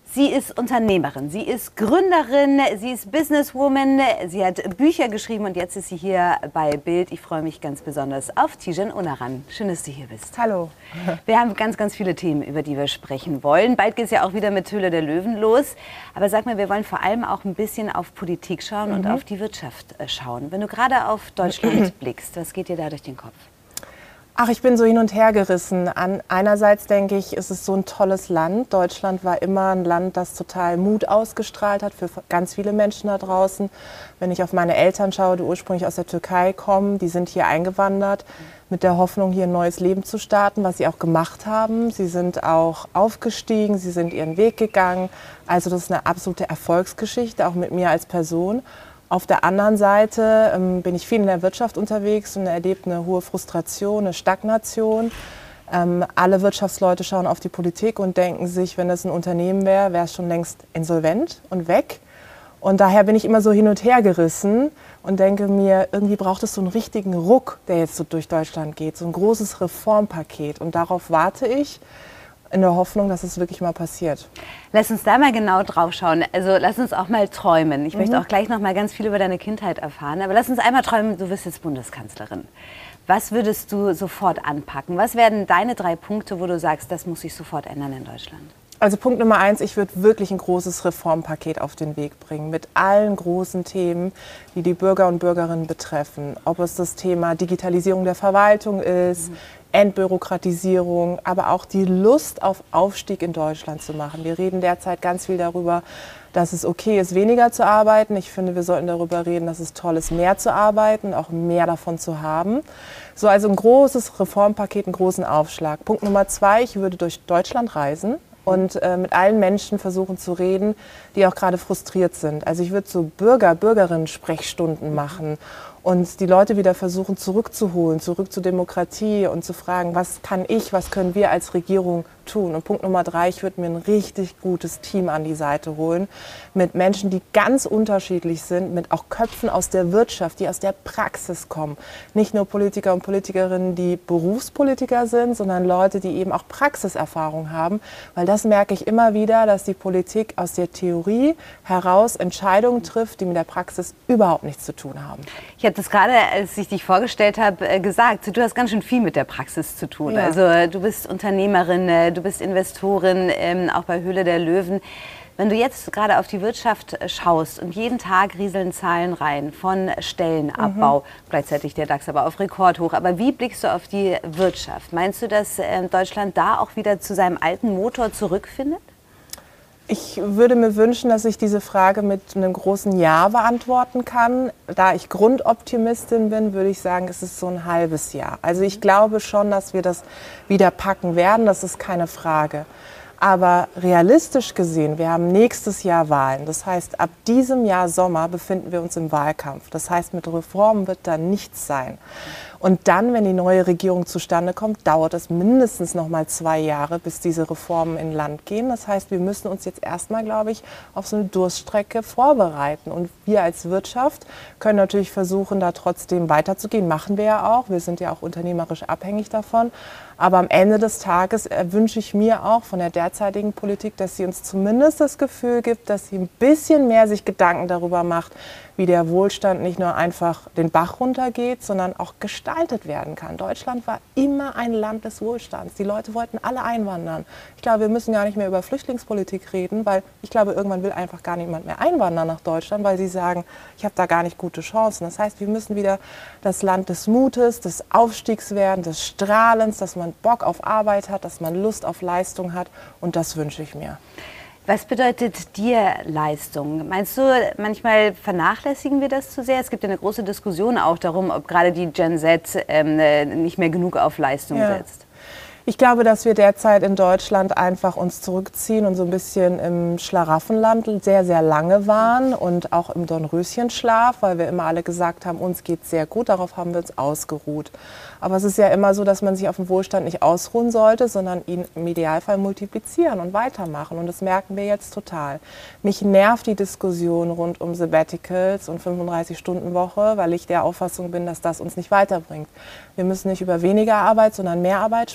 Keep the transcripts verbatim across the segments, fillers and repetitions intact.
Sie ist Unternehmerin, sie ist Gründerin, sie ist Businesswoman, sie hat Bücher geschrieben und jetzt ist sie hier bei Bild. Ich freue mich ganz besonders auf Tijen Onaran. Schön, dass du hier bist. Hallo. Wir haben ganz, ganz viele Themen, über die wir sprechen wollen. Bald geht es ja auch wieder mit Höhle der Löwen los. Aber sag mal, wir wollen vor allem auch ein bisschen auf Politik schauen mhm. und auf die Wirtschaft schauen. Wenn du gerade auf Deutschland blickst, was geht dir da durch den Kopf? Ach, ich bin so hin und her gerissen. An einerseits denke ich, es ist so ein tolles Land. Deutschland war immer ein Land, das total Mut ausgestrahlt hat für ganz viele Menschen da draußen. Wenn ich auf meine Eltern schaue, die ursprünglich aus der Türkei kommen, die sind hier eingewandert mit der Hoffnung, hier ein neues Leben zu starten, was sie auch gemacht haben. Sie sind auch aufgestiegen, sie sind ihren Weg gegangen. Also das ist eine absolute Erfolgsgeschichte, auch mit mir als Person. Auf der anderen Seite ähm, bin ich viel in der Wirtschaft unterwegs und erlebe eine hohe Frustration, eine Stagnation. Ähm, alle Wirtschaftsleute schauen auf die Politik und denken sich, wenn das ein Unternehmen wäre, wäre es schon längst insolvent und weg. Und daher bin ich immer so hin und her gerissen und denke mir, irgendwie braucht es so einen richtigen Ruck, der jetzt so durch Deutschland geht, so ein großes Reformpaket. Und darauf warte ich, in der Hoffnung, dass es wirklich mal passiert. Lass uns da mal genau drauf schauen. Also lass uns auch mal träumen. Ich mhm. möchte auch gleich noch mal ganz viel über deine Kindheit erfahren. Aber lass uns einmal träumen, du wirst jetzt Bundeskanzlerin. Was würdest du sofort anpacken? Was werden deine drei Punkte, wo du sagst, das muss sich sofort ändern in Deutschland? Also Punkt Nummer eins, ich würde wirklich ein großes Reformpaket auf den Weg bringen mit allen großen Themen, die die Bürger und Bürgerinnen betreffen. Ob es das Thema Digitalisierung der Verwaltung ist, mhm. Entbürokratisierung, aber auch die Lust auf Aufstieg in Deutschland zu machen. Wir reden derzeit ganz viel darüber, dass es okay ist, weniger zu arbeiten. Ich finde, wir sollten darüber reden, dass es toll ist, mehr zu arbeiten, auch mehr davon zu haben. So, also ein großes Reformpaket, einen großen Aufschlag. Punkt Nummer zwei, ich würde durch Deutschland reisen und äh, mit allen Menschen versuchen zu reden, die auch gerade frustriert sind. Also ich würde so Bürger, Bürgerinnen-Sprechstunden machen und die Leute wieder versuchen zurückzuholen, zurück zur Demokratie und zu fragen, was kann ich, was können wir als Regierung tun. Und Punkt Nummer drei, ich würde mir ein richtig gutes Team an die Seite holen, mit Menschen, die ganz unterschiedlich sind, mit auch Köpfen aus der Wirtschaft, die aus der Praxis kommen. Nicht nur Politiker und Politikerinnen, die Berufspolitiker sind, sondern Leute, die eben auch Praxiserfahrung haben. Weil das merke ich immer wieder, dass die Politik aus der Theorie heraus Entscheidungen trifft, die mit der Praxis überhaupt nichts zu tun haben. Ich habe das gerade, als ich dich vorgestellt habe, gesagt. Du hast ganz schön viel mit der Praxis zu tun. Ja. Also du bist Unternehmerin, du bist Investorin, ähm, auch bei Höhle der Löwen. Wenn du jetzt gerade auf die Wirtschaft schaust und jeden Tag rieseln Zahlen rein von Stellenabbau, mhm. gleichzeitig der DAX aber auf Rekordhoch. Aber wie blickst du auf die Wirtschaft? Meinst du, dass äh, Deutschland da auch wieder zu seinem alten Motor zurückfindet? Ich würde mir wünschen, dass ich diese Frage mit einem großen Ja beantworten kann. Da ich Grundoptimistin bin, würde ich sagen, es ist so ein halbes Jahr. Also ich glaube schon, dass wir das wieder packen werden, das ist keine Frage. Aber realistisch gesehen, wir haben nächstes Jahr Wahlen. Das heißt, ab diesem Jahr Sommer befinden wir uns im Wahlkampf. Das heißt, mit Reformen wird da nichts sein. Und dann, wenn die neue Regierung zustande kommt, dauert es mindestens noch mal zwei Jahre, bis diese Reformen in Land gehen. Das heißt, wir müssen uns jetzt erstmal, glaube ich, auf so eine Durststrecke vorbereiten. Und wir als Wirtschaft können natürlich versuchen, da trotzdem weiterzugehen. Machen wir ja auch. Wir sind ja auch unternehmerisch abhängig davon. Aber am Ende des Tages wünsche ich mir auch von der derzeitigen Politik, dass sie uns zumindest das Gefühl gibt, dass sie ein bisschen mehr sich Gedanken darüber macht, wie der Wohlstand nicht nur einfach den Bach runtergeht, sondern auch gestaltet werden kann. Deutschland war immer ein Land des Wohlstands. Die Leute wollten alle einwandern. Ich glaube, wir müssen gar nicht mehr über Flüchtlingspolitik reden, weil ich glaube, irgendwann will einfach gar niemand mehr einwandern nach Deutschland, weil sie sagen, ich habe da gar nicht gute Chancen. Das heißt, wir müssen wieder das Land des Mutes, des Aufstiegs werden, des Strahlens, dass man Bock auf Arbeit hat, dass man Lust auf Leistung hat, und das wünsche ich mir. Was bedeutet dir Leistung? Meinst du, manchmal vernachlässigen wir das zu sehr? Es gibt ja eine große Diskussion auch darum, ob gerade die Gen Z ähm, nicht mehr genug auf Leistung ja. setzt. Ich glaube, dass wir derzeit in Deutschland einfach uns zurückziehen und so ein bisschen im Schlaraffenland sehr, sehr lange waren und auch im Dornröschenschlaf, weil wir immer alle gesagt haben, uns geht es sehr gut, darauf haben wir uns ausgeruht. Aber es ist ja immer so, dass man sich auf dem Wohlstand nicht ausruhen sollte, sondern ihn im Idealfall multiplizieren und weitermachen. Und das merken wir jetzt total. Mich nervt die Diskussion rund um Sabbaticals und fünfunddreißig-Stunden-Woche, weil ich der Auffassung bin, dass das uns nicht weiterbringt. Wir müssen nicht über weniger Arbeit, sondern mehr Arbeit sprechen.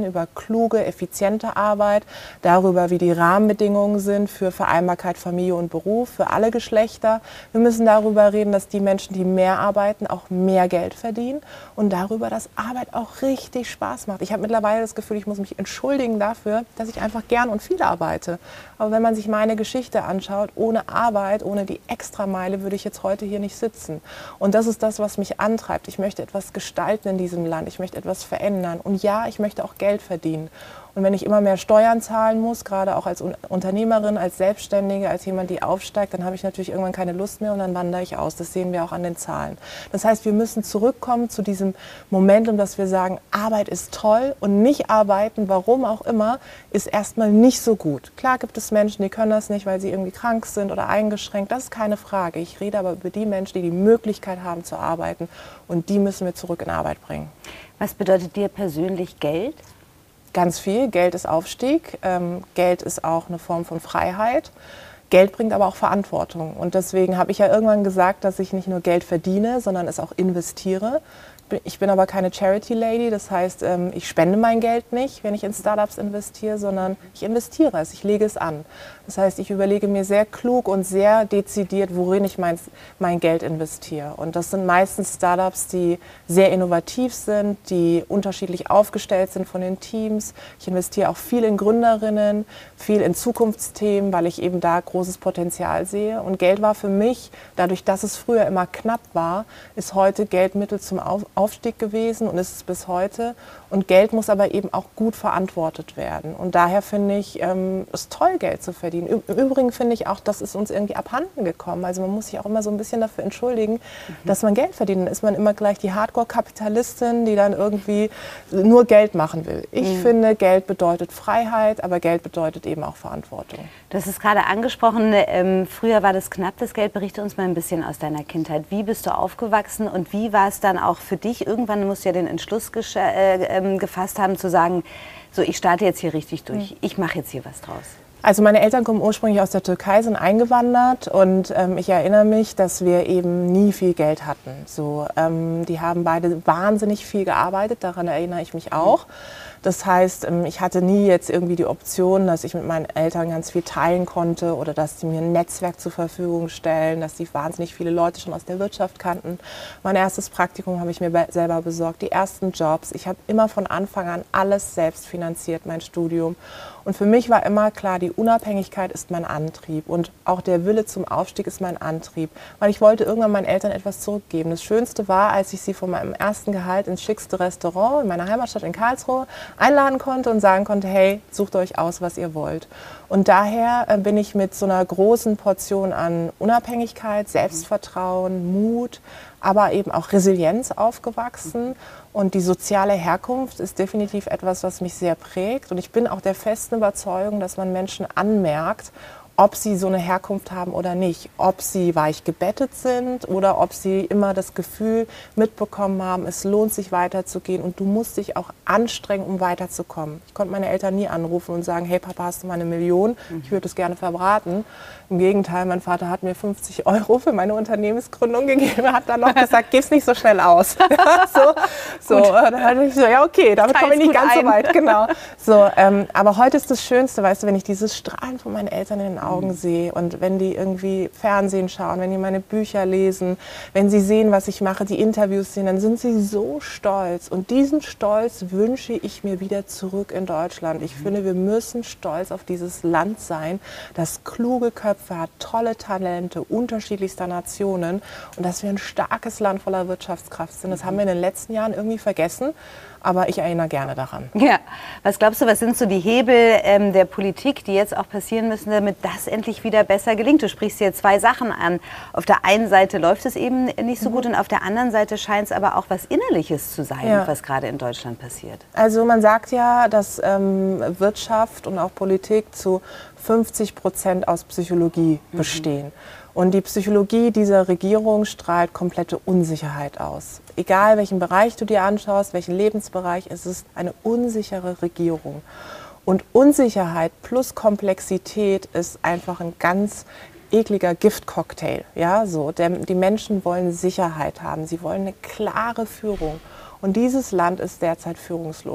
sprechen über kluge, effiziente Arbeit, darüber, wie die Rahmenbedingungen sind für Vereinbarkeit Familie und Beruf, für alle Geschlechter. Wir müssen darüber reden, dass die Menschen, die mehr arbeiten, auch mehr Geld verdienen und darüber, dass Arbeit auch richtig Spaß macht. Ich habe mittlerweile das Gefühl, ich muss mich entschuldigen dafür, dass ich einfach gern und viel arbeite. Aber wenn man sich meine Geschichte anschaut, ohne Arbeit, ohne die Extrameile würde ich jetzt heute hier nicht sitzen. Und das ist das, was mich antreibt. Ich möchte etwas gestalten in diesem Land. Ich möchte etwas verändern. Und ja, ich möchte auch Geld verdienen. Und wenn ich immer mehr Steuern zahlen muss, gerade auch als Unternehmerin, als Selbstständige, als jemand, die aufsteigt, dann habe ich natürlich irgendwann keine Lust mehr und dann wandere ich aus. Das sehen wir auch an den Zahlen. Das heißt, wir müssen zurückkommen zu diesem Momentum, dass wir sagen, Arbeit ist toll und nicht arbeiten, warum auch immer, ist erstmal nicht so gut. Klar gibt es Menschen, die können das nicht, weil sie irgendwie krank sind oder eingeschränkt. Das ist keine Frage. Ich rede aber über die Menschen, die die Möglichkeit haben zu arbeiten und die müssen wir zurück in Arbeit bringen. Was bedeutet dir persönlich Geld? Ganz viel. Geld ist Aufstieg. Ähm, Geld ist auch eine Form von Freiheit. Geld bringt aber auch Verantwortung. Und deswegen habe ich ja irgendwann gesagt, dass ich nicht nur Geld verdiene, sondern es auch investiere. Ich bin aber keine Charity-Lady, das heißt, ich spende mein Geld nicht, wenn ich in Startups investiere, sondern ich investiere es, ich lege es an. Das heißt, ich überlege mir sehr klug und sehr dezidiert, worin ich mein, mein Geld investiere. Und das sind meistens Startups, die sehr innovativ sind, die unterschiedlich aufgestellt sind von den Teams. Ich investiere auch viel in Gründerinnen, viel in Zukunftsthemen, weil ich eben da großes Potenzial sehe. Und Geld war für mich, dadurch, dass es früher immer knapp war, ist heute Geld Mittel zum Aufstieg gewesen und ist es bis heute. Und Geld muss aber eben auch gut verantwortet werden. Und daher finde ich ähm, es toll, Geld zu verdienen. Im Übrigen finde ich auch, das ist uns irgendwie abhanden gekommen. Also man muss sich auch immer so ein bisschen dafür entschuldigen, mhm. dass man Geld verdient. Dann ist man immer gleich die Hardcore-Kapitalistin, die dann irgendwie nur Geld machen will. Ich mhm. finde, Geld bedeutet Freiheit, aber Geld bedeutet eben auch Verantwortung. Du hast es gerade angesprochen, ähm, früher war das knapp, das Geld. Berichte uns mal ein bisschen aus deiner Kindheit. Wie bist du aufgewachsen und wie war es dann auch für dich? Irgendwann musst du ja den Entschluss äh, ähm, gefasst haben, zu sagen, so ich starte jetzt hier richtig durch, mhm. ich mache jetzt hier was draus. Also meine Eltern kommen ursprünglich aus der Türkei, sind eingewandert und ähm, ich erinnere mich, dass wir eben nie viel Geld hatten. So, ähm, die haben beide wahnsinnig viel gearbeitet, daran erinnere ich mich auch. Das heißt, ich hatte nie jetzt irgendwie die Option, dass ich mit meinen Eltern ganz viel teilen konnte oder dass sie mir ein Netzwerk zur Verfügung stellen, dass sie wahnsinnig viele Leute schon aus der Wirtschaft kannten. Mein erstes Praktikum habe ich mir selber besorgt, die ersten Jobs. Ich habe immer von Anfang an alles selbst finanziert, mein Studium. Und für mich war immer klar, die Unabhängigkeit ist mein Antrieb und auch der Wille zum Aufstieg ist mein Antrieb, weil ich wollte irgendwann meinen Eltern etwas zurückgeben. Das Schönste war, als ich sie von meinem ersten Gehalt ins schickste Restaurant in meiner Heimatstadt in Karlsruhe einladen konnte und sagen konnte, hey, sucht euch aus, was ihr wollt. Und daher äh, bin ich mit so einer großen Portion an Unabhängigkeit, Selbstvertrauen, Mut, aber eben auch Resilienz aufgewachsen. Und die soziale Herkunft ist definitiv etwas, was mich sehr prägt. Und ich bin auch der festen Überzeugung, dass man Menschen anmerkt, ob sie so eine Herkunft haben oder nicht, ob sie weich gebettet sind oder ob sie immer das Gefühl mitbekommen haben, es lohnt sich weiterzugehen und du musst dich auch anstrengen, um weiterzukommen. Ich konnte meine Eltern nie anrufen und sagen, hey Papa, hast du mal eine Million? Ich würde es gerne verbraten. Im Gegenteil, mein Vater hat mir fünfzig Euro für meine Unternehmensgründung gegeben, hat dann noch gesagt, gib's nicht so schnell aus. so, so, dann hatte ich so, ja okay, damit komme ich nicht ganz ein. so weit. Genau. So, ähm, aber heute ist das Schönste, weißt du, wenn ich dieses Strahlen von meinen Eltern in den Augen mhm. sehe und wenn die irgendwie Fernsehen schauen, wenn die meine Bücher lesen, wenn sie sehen, was ich mache, die Interviews sehen, dann sind sie so stolz. Und diesen Stolz wünsche ich mir wieder zurück in Deutschland. Ich mhm. finde, wir müssen stolz auf dieses Land sein, das kluge Köpfe hat, tolle Talente unterschiedlichster Nationen und dass wir ein starkes Land voller Wirtschaftskraft sind. Das haben wir in den letzten Jahren irgendwie vergessen, aber ich erinnere gerne daran. Ja, was glaubst du, was sind so die Hebel ähm, der Politik, die jetzt auch passieren müssen, damit das endlich wieder besser gelingt? Du sprichst hier zwei Sachen an. Auf der einen Seite läuft es eben nicht so mhm. gut und auf der anderen Seite scheint es aber auch was Innerliches zu sein, ja. was gerade in Deutschland passiert. Also man sagt ja, dass ähm, Wirtschaft und auch Politik zu fünfzig Prozent aus Psychologie mhm. bestehen. Und die Psychologie dieser Regierung strahlt komplette Unsicherheit aus. Egal welchen Bereich du dir anschaust, welchen Lebensbereich, es ist eine unsichere Regierung. Und Unsicherheit plus Komplexität ist einfach ein ganz ekliger Giftcocktail. Ja, so. Denn die Menschen wollen Sicherheit haben, sie wollen eine klare Führung. Und dieses Land ist derzeit führungslos.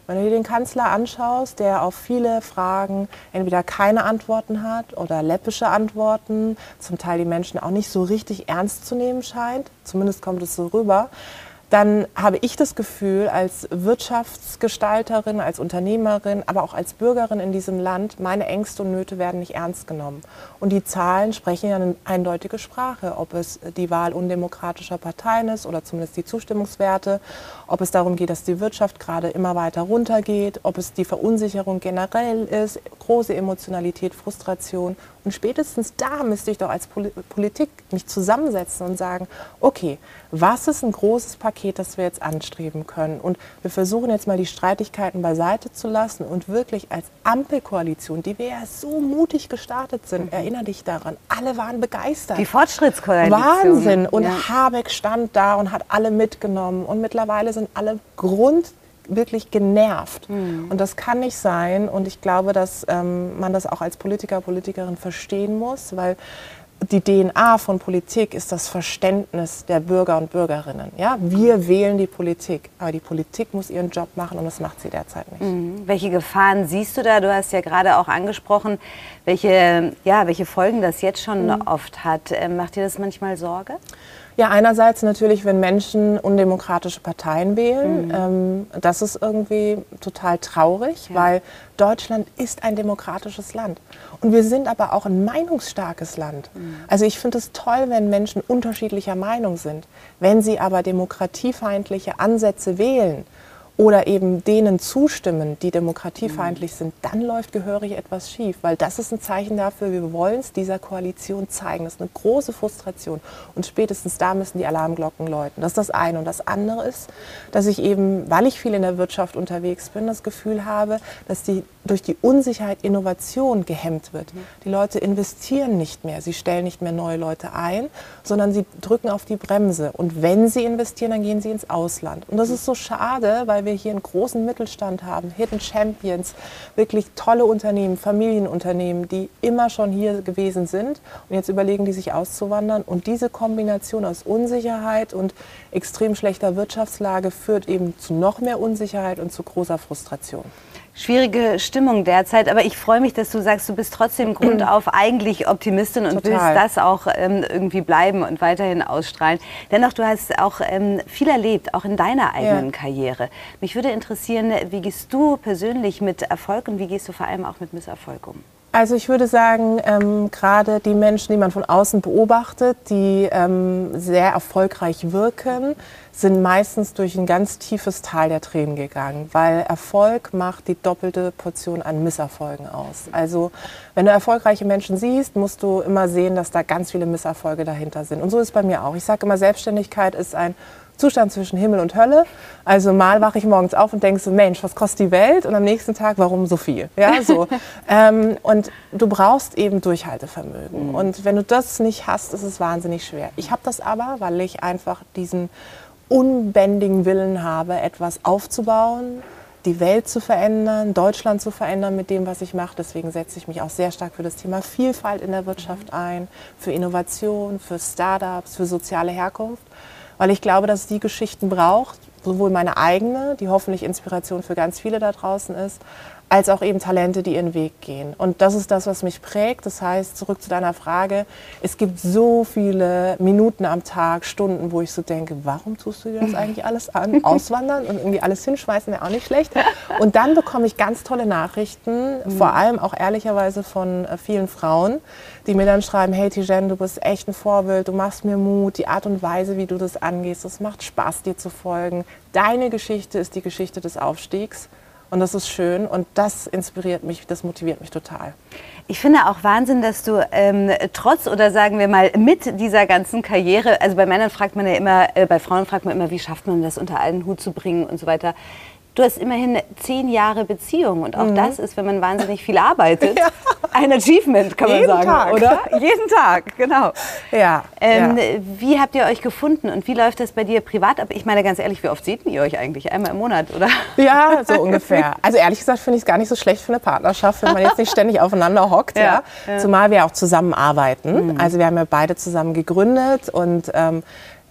Wenn du dir den Kanzler anschaust, der auf viele Fragen entweder keine Antworten hat oder läppische Antworten, zum Teil die Menschen auch nicht so richtig ernst zu nehmen scheint, zumindest kommt es so rüber, dann habe ich das Gefühl, als Wirtschaftsgestalterin, als Unternehmerin, aber auch als Bürgerin in diesem Land, meine Ängste und Nöte werden nicht ernst genommen. Und die Zahlen sprechen ja eine eindeutige Sprache, ob es die Wahl undemokratischer Parteien ist oder zumindest die Zustimmungswerte, ob es darum geht, dass die Wirtschaft gerade immer weiter runtergeht, ob es die Verunsicherung generell ist, große Emotionalität, Frustration. Und spätestens da müsste ich doch als Politik mich zusammensetzen und sagen, okay, was ist ein großes Paket, das wir jetzt anstreben können? Und wir versuchen jetzt mal die Streitigkeiten beiseite zu lassen und wirklich als Ampelkoalition, die wir ja so mutig gestartet sind, mhm. erinnere dich daran, alle waren begeistert. Die Fortschrittskoalition. Wahnsinn. Und ja. Habeck stand da und hat alle mitgenommen. Und mittlerweile sind alle Grund wirklich genervt. Mhm. Und das kann nicht sein. Und ich glaube, dass ähm, man das auch als Politiker, Politikerin verstehen muss, weil die D N A von Politik ist das Verständnis der Bürger und Bürgerinnen. Ja? Wir wählen die Politik, aber die Politik muss ihren Job machen und das macht sie derzeit nicht. Mhm. Welche Gefahren siehst du da? Du hast ja gerade auch angesprochen, welche, ja, welche Folgen das jetzt schon mhm. oft hat. Ähm, macht dir das manchmal Sorge? Ja, einerseits natürlich, wenn Menschen undemokratische Parteien wählen. Mhm. Ähm, das ist irgendwie total traurig, ja. weil Deutschland ist ein demokratisches Land. Und wir sind aber auch ein meinungsstarkes Land. Mhm. Also ich finde es toll, wenn Menschen unterschiedlicher Meinung sind. Wenn sie aber demokratiefeindliche Ansätze wählen oder eben denen zustimmen, die demokratiefeindlich sind, dann läuft gehörig etwas schief. Weil das ist ein Zeichen dafür, wir wollen es dieser Koalition zeigen. Das ist eine große Frustration. Und spätestens da müssen die Alarmglocken läuten. Das ist das eine. Und das andere ist, dass ich eben, weil ich viel in der Wirtschaft unterwegs bin, das Gefühl habe, dass die durch die Unsicherheit Innovation gehemmt wird. Die Leute investieren nicht mehr. Sie stellen nicht mehr neue Leute ein, sondern sie drücken auf die Bremse. Und wenn sie investieren, dann gehen sie ins Ausland. Und das ist so schade, weil wir hier einen großen Mittelstand haben, Hidden Champions, wirklich tolle Unternehmen, Familienunternehmen, die immer schon hier gewesen sind und jetzt überlegen die sich auszuwandern. Und diese Kombination aus Unsicherheit und extrem schlechter Wirtschaftslage führt eben zu noch mehr Unsicherheit und zu großer Frustration. Schwierige Stimmung derzeit, aber ich freue mich, dass du sagst, du bist trotzdem grundauf eigentlich Optimistin und Total. willst das auch ähm, irgendwie bleiben und weiterhin ausstrahlen. Dennoch, du hast auch ähm, viel erlebt, auch in deiner eigenen ja. Karriere. Mich würde interessieren, wie gehst du persönlich mit Erfolg und wie gehst du vor allem auch mit Misserfolg um? Also ich würde sagen, ähm, gerade die Menschen, die man von außen beobachtet, die ähm, sehr erfolgreich wirken, sind meistens durch ein ganz tiefes Tal der Tränen gegangen, weil Erfolg macht die doppelte Portion an Misserfolgen aus. Also wenn du erfolgreiche Menschen siehst, musst du immer sehen, dass da ganz viele Misserfolge dahinter sind. Und so ist es bei mir auch. Ich sage immer, Selbstständigkeit ist ein Zustand zwischen Himmel und Hölle. Also mal wache ich morgens auf und denke so, Mensch, was kostet die Welt? Und am nächsten Tag, warum so viel? Ja, so. ähm, und du brauchst eben Durchhaltevermögen. Mhm. Und wenn du das nicht hast, ist es wahnsinnig schwer. Ich habe das aber, weil ich einfach diesen unbändigen Willen habe, etwas aufzubauen, die Welt zu verändern, Deutschland zu verändern mit dem, was ich mache. Deswegen setze ich mich auch sehr stark für das Thema Vielfalt in der Wirtschaft ein, für Innovation, für Startups, für soziale Herkunft. Weil ich glaube, dass es die Geschichten braucht, sowohl meine eigene, die hoffentlich Inspiration für ganz viele da draußen ist, als auch eben Talente, die ihren Weg gehen. Und das ist das, was mich prägt. Das heißt, zurück zu deiner Frage, es gibt so viele Minuten am Tag, Stunden, wo ich so denke, warum tust du dir das eigentlich alles an? Auswandern und irgendwie alles hinschmeißen, wäre auch nicht schlecht. Und dann bekomme ich ganz tolle Nachrichten, mhm. vor allem auch ehrlicherweise von vielen Frauen, die mir dann schreiben, hey Tijen, du bist echt ein Vorbild, du machst mir Mut, die Art und Weise, wie du das angehst, es macht Spaß, dir zu folgen. Deine Geschichte ist die Geschichte des Aufstiegs. Und das ist schön und das inspiriert mich, das motiviert mich total. Ich finde auch Wahnsinn, dass du ähm, trotz oder sagen wir mal mit dieser ganzen Karriere, also bei Männern fragt man ja immer, äh, bei Frauen fragt man immer, wie schafft man das unter einen Hut zu bringen und so weiter. Du hast immerhin zehn Jahre Beziehung und auch mhm. das ist, wenn man wahnsinnig viel arbeitet, ja. ein Achievement, kann man Jeden sagen, Tag. oder? Jeden Tag, genau. Ja, ähm, ja. Wie habt ihr euch gefunden und wie läuft das bei dir privat ab? Ich meine ganz ehrlich, wie oft seht ihr euch eigentlich? Einmal im Monat, oder? Ja, so ungefähr. Also ehrlich gesagt finde ich es gar nicht so schlecht für eine Partnerschaft, wenn man jetzt nicht ständig aufeinander hockt. Ja. Ja. Zumal wir auch zusammen arbeiten. Mhm. Also wir haben ja beide zusammen gegründet und ähm,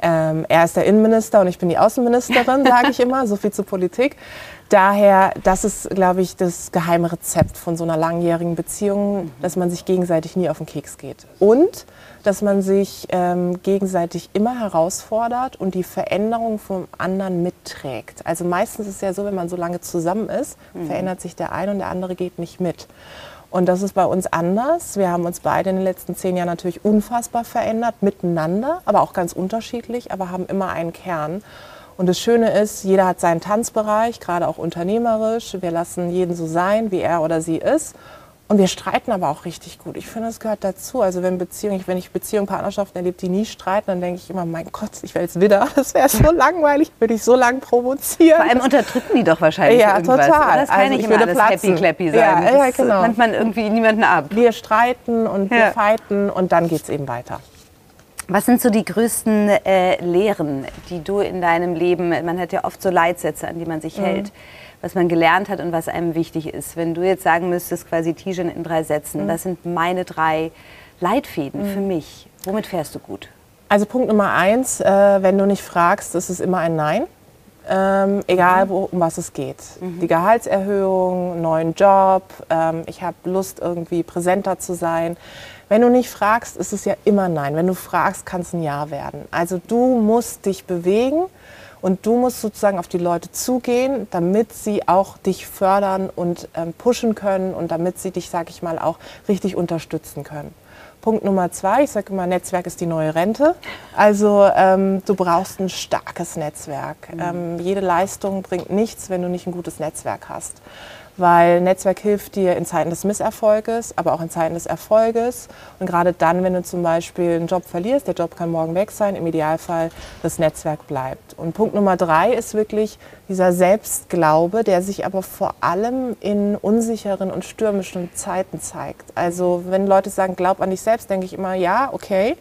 Ähm, er ist der Innenminister und ich bin die Außenministerin, sage ich immer, so viel zur Politik. Daher, das ist, glaube ich, das geheime Rezept von so einer langjährigen Beziehung, dass man sich gegenseitig nie auf den Keks geht. Und dass man sich ähm, gegenseitig immer herausfordert und die Veränderung vom anderen mitträgt. Also meistens ist es ja so, wenn man so lange zusammen ist, mhm. verändert sich der eine und der andere geht nicht mit. Und das ist bei uns anders. Wir haben uns beide in den letzten zehn Jahren natürlich unfassbar verändert, miteinander, aber auch ganz unterschiedlich, aber haben immer einen Kern. Und das Schöne ist, jeder hat seinen Tanzbereich, gerade auch unternehmerisch. Wir lassen jeden so sein, wie er oder sie ist. Und wir streiten aber auch richtig gut. Ich finde, das gehört dazu. Also wenn Beziehungen, wenn ich Beziehungen, Partnerschaften erlebe, die nie streiten, dann denke ich immer, mein Gott, ich wäre jetzt wieder. Das wäre so langweilig, würde ich so lange provozieren. Vor allem unterdrücken die doch wahrscheinlich ja, irgendwas. Total. Das kann also nicht ich immer würde alles platzen. happy-clappy sein. Ja, ja, das genau. nimmt man irgendwie niemanden ab. Wir streiten und wir ja. fighten und dann geht es eben weiter. Was sind so die größten äh, Lehren, die du in deinem Leben, man hat ja oft so Leitsätze, an die man sich mhm. hält, was man gelernt hat und was einem wichtig ist. Wenn du jetzt sagen müsstest, quasi Tijen in drei Sätzen, mhm. das sind meine drei Leitfäden mhm. für mich. Womit fährst du gut? Also Punkt Nummer eins, äh, wenn du nicht fragst, ist es immer ein Nein. Ähm, egal, wo, um was es geht. Mhm. Die Gehaltserhöhung, neuen Job, ähm, ich habe Lust, irgendwie präsenter zu sein. Wenn du nicht fragst, ist es ja immer Nein. Wenn du fragst, kann es ein Ja werden. Also du musst dich bewegen und du musst sozusagen auf die Leute zugehen, damit sie auch dich fördern und ähm, pushen können und damit sie dich, sag ich mal, auch richtig unterstützen können. Punkt Nummer zwei, ich sage immer, Netzwerk ist die neue Rente. Also ähm, du brauchst ein starkes Netzwerk. Mhm. Ähm, jede Leistung bringt nichts, wenn du nicht ein gutes Netzwerk hast. Weil Netzwerk hilft dir in Zeiten des Misserfolges, aber auch in Zeiten des Erfolges. Und gerade dann, wenn du zum Beispiel einen Job verlierst, der Job kann morgen weg sein, im Idealfall das Netzwerk bleibt. Und Punkt Nummer drei ist wirklich dieser Selbstglaube, der sich aber vor allem in unsicheren und stürmischen Zeiten zeigt. Also wenn Leute sagen, glaub an dich selbst, denke ich immer, ja, okay.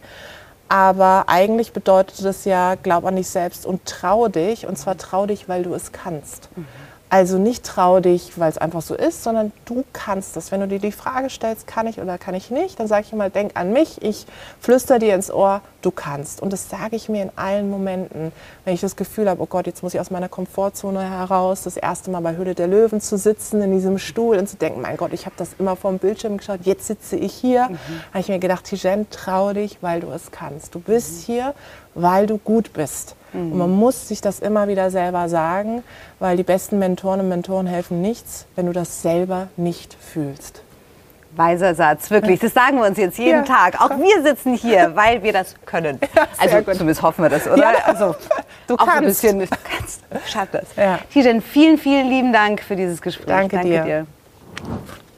Aber eigentlich bedeutet das ja, glaub an dich selbst und trau dich. Und zwar trau dich, weil du es kannst. Mhm. Also nicht trau dich, weil es einfach so ist, sondern du kannst das. Wenn du dir die Frage stellst, kann ich oder kann ich nicht, dann sage ich immer, denk an mich, ich flüster dir ins Ohr, du kannst. Und das sage ich mir in allen Momenten, wenn ich das Gefühl habe, oh Gott, jetzt muss ich aus meiner Komfortzone heraus, das erste Mal bei Höhle der Löwen zu sitzen, in diesem Stuhl und zu denken, mein Gott, ich habe das immer vor dem Bildschirm geschaut, jetzt sitze ich hier. Mhm. habe ich mir gedacht, Tijen, trau dich, weil du es kannst. Du bist mhm. hier, weil du gut bist. Und man muss sich das immer wieder selber sagen, weil die besten Mentoren und Mentoren helfen nichts, wenn du das selber nicht fühlst. Weiser Satz, wirklich. Das sagen wir uns jetzt jeden ja. Tag. Auch wir sitzen hier, weil wir das können. Ja, also gut. Zumindest hoffen wir das, oder? Ja. Also, du auch kannst. Ein bisschen, du kannst. Schaff das. Ja. Tijen, vielen, vielen lieben Dank für dieses Gespräch. Danke, Danke dir. dir.